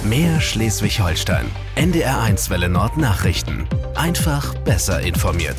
Mehr Schleswig-Holstein. NDR1 Welle Nord Nachrichten. Einfach besser informiert.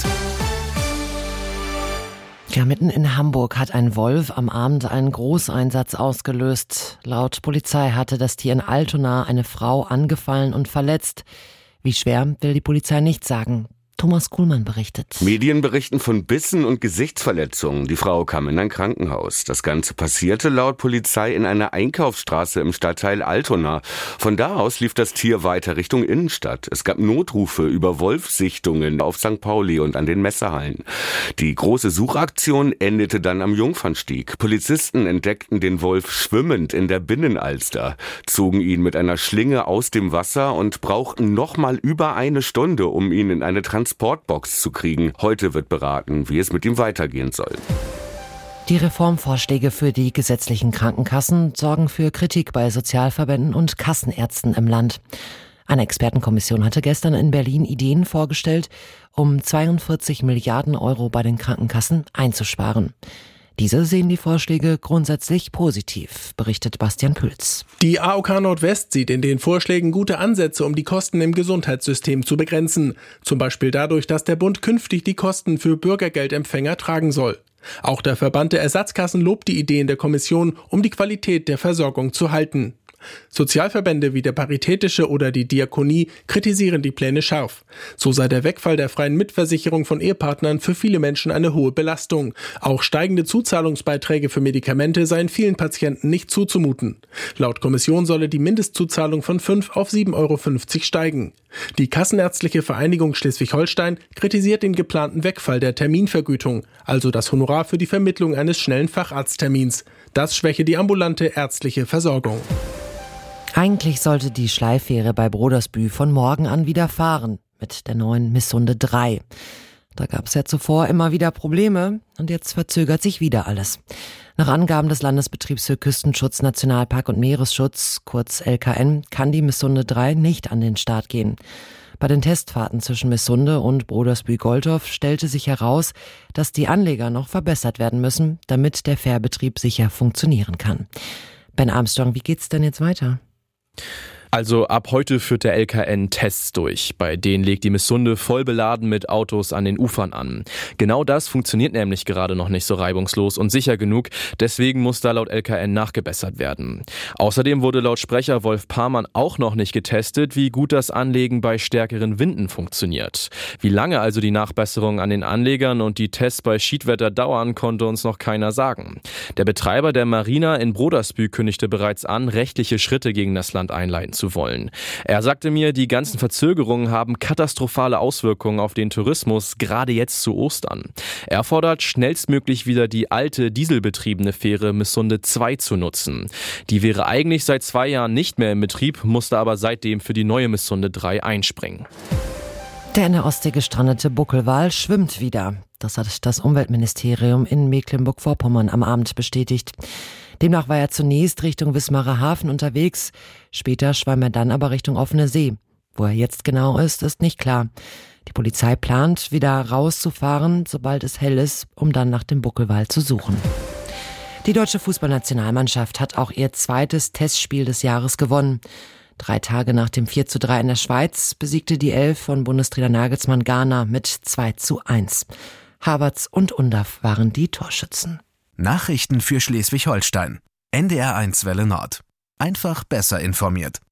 Ja, mitten in Hamburg hat ein Wolf am Abend einen Großeinsatz ausgelöst. Laut Polizei hatte das Tier in Altona eine Frau angefallen und verletzt. Wie schwer, will die Polizei nicht sagen. Thomas Kuhlmann berichtet. Medien berichten von Bissen und Gesichtsverletzungen. Die Frau kam in ein Krankenhaus. Das Ganze passierte laut Polizei in einer Einkaufsstraße im Stadtteil Altona. Von da aus lief das Tier weiter Richtung Innenstadt. Es gab Notrufe über Wolfssichtungen auf St. Pauli und an den Messehallen. Die große Suchaktion endete dann am Jungfernstieg. Polizisten entdeckten den Wolf schwimmend in der Binnenalster, zogen ihn mit einer Schlinge aus dem Wasser und brauchten nochmal über eine Stunde, um ihn in eine Transportbox zu kriegen. Heute wird beraten, wie es mit ihm weitergehen soll. Die Reformvorschläge für die gesetzlichen Krankenkassen sorgen für Kritik bei Sozialverbänden und Kassenärzten im Land. Eine Expertenkommission hatte gestern in Berlin Ideen vorgestellt, um 42 Milliarden Euro bei den Krankenkassen einzusparen. Diese sehen die Vorschläge grundsätzlich positiv, berichtet Bastian Pülz. Die AOK Nordwest sieht in den Vorschlägen gute Ansätze, um die Kosten im Gesundheitssystem zu begrenzen. Zum Beispiel dadurch, dass der Bund künftig die Kosten für Bürgergeldempfänger tragen soll. Auch der Verband der Ersatzkassen lobt die Ideen der Kommission, um die Qualität der Versorgung zu halten. Sozialverbände wie der Paritätische oder die Diakonie kritisieren die Pläne scharf. So sei der Wegfall der freien Mitversicherung von Ehepartnern für viele Menschen eine hohe Belastung. Auch steigende Zuzahlungsbeiträge für Medikamente seien vielen Patienten nicht zuzumuten. Laut Kommission solle die Mindestzuzahlung von 5 auf 7,50 € steigen. Die Kassenärztliche Vereinigung Schleswig-Holstein kritisiert den geplanten Wegfall der Terminvergütung, also das Honorar für die Vermittlung eines schnellen Facharzttermins. Das schwäche die ambulante ärztliche Versorgung. Eigentlich sollte die Schleifähre bei Brodersbü von morgen an wieder fahren, mit der neuen Missunde 3. Da gab es ja zuvor immer wieder Probleme und jetzt verzögert sich wieder alles. Nach Angaben des Landesbetriebs für Küstenschutz, Nationalpark und Meeresschutz, kurz LKN, kann die Missunde 3 nicht an den Start gehen. Bei den Testfahrten zwischen Missunde und Brodersbü-Goldhof stellte sich heraus, dass die Anleger noch verbessert werden müssen, damit der Fährbetrieb sicher funktionieren kann. Ben Armstrong, wie geht's denn jetzt weiter? Also ab heute führt der LKN Tests durch. Bei denen legt die Missunde voll beladen mit Autos an den Ufern an. Genau das funktioniert nämlich gerade noch nicht so reibungslos und sicher genug. Deswegen muss da laut LKN nachgebessert werden. Außerdem wurde laut Sprecher Wolf Parmann auch noch nicht getestet, wie gut das Anlegen bei stärkeren Winden funktioniert. Wie lange also die Nachbesserungen an den Anlegern und die Tests bei Schiedwetter dauern, konnte uns noch keiner sagen. Der Betreiber der Marina in Brodersbü kündigte bereits an, rechtliche Schritte gegen das Land einleiten zu wollen. Er sagte mir, die ganzen Verzögerungen haben katastrophale Auswirkungen auf den Tourismus, gerade jetzt zu Ostern. Er fordert, schnellstmöglich wieder die alte dieselbetriebene Fähre Missunde 2 zu nutzen. Die wäre eigentlich seit 2 Jahren nicht mehr in Betrieb, musste aber seitdem für die neue Missunde 3 einspringen. Der in der Ostsee gestrandete Buckelwal schwimmt wieder. Das hat das Umweltministerium in Mecklenburg-Vorpommern am Abend bestätigt. Demnach war er zunächst Richtung Wismarer Hafen unterwegs. Später schwamm er dann aber Richtung offene See. Wo er jetzt genau ist nicht klar. Die Polizei plant, wieder rauszufahren, sobald es hell ist, um dann nach dem Buckelwal zu suchen. Die deutsche Fußballnationalmannschaft hat auch ihr zweites Testspiel des Jahres gewonnen. 3 Tage nach dem 4:3 in der Schweiz besiegte die Elf von Bundestrainer Nagelsmann Ghana mit 2:1. Havertz und Undav waren die Torschützen. Nachrichten für Schleswig-Holstein. NDR1 Welle Nord. Einfach besser informiert.